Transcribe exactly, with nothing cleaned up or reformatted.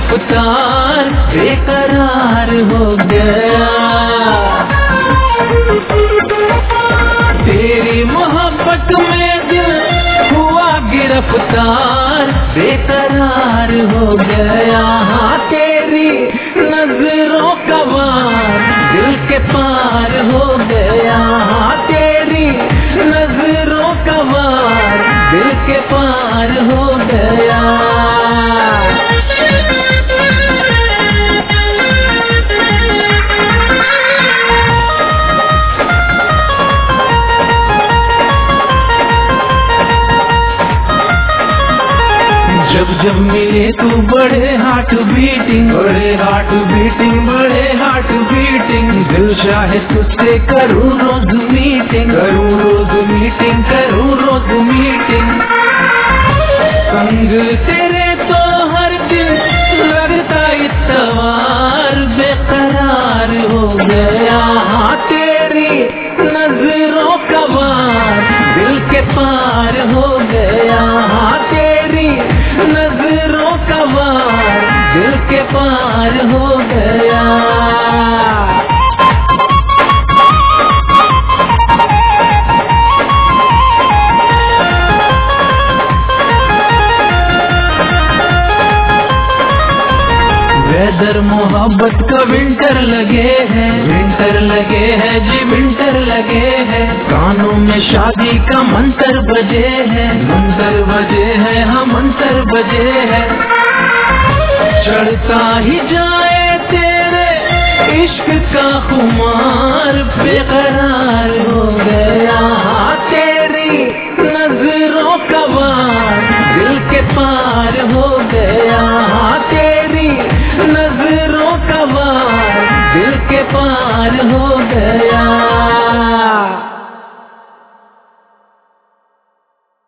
गिरफ्तार बेकरार हो गया। तेरी मोहब्बत में दिल हुआ गिरफ्तार बेकरार हो गया। हाँ तेरी नजरों का वार दिल के पार हो गया। हाँ तेरी नजरों का वार दिल के पार हो गया। जब जब मिले तू बड़े हार्ट बीटिंग, बड़े हार्ट बीटिंग, बड़े हार्ट बीटिंग। दिल चाहे तुझसे करूँ रोज मीटिंग, करूँ रोज मीटिंग, करूँ रोज मीटिंग। संग तेरे तो हर दिन लगता इतवार बेकरार हो गया। हाँ तेरी नजरों का वार दिल के पार हो गया। हाँ तेरी नजरों का वार दिल के पार हो गया। वेदर मोहब्बत का विंटर लगे हैं, विंटर लगे हैं जी विंटर लगे हैं। कानों में शादी का मंत्र बजे है, मंत्र बजे है, हाँ मंत्र बजे है। चढ़ता ही जाए तेरे इश्क का खुमार बेकरार हो गया। हाँ तेरी नजरों का वार दिल के पार हो गया। हाँ तेरी नजरों का वार दिल के पार हो गया।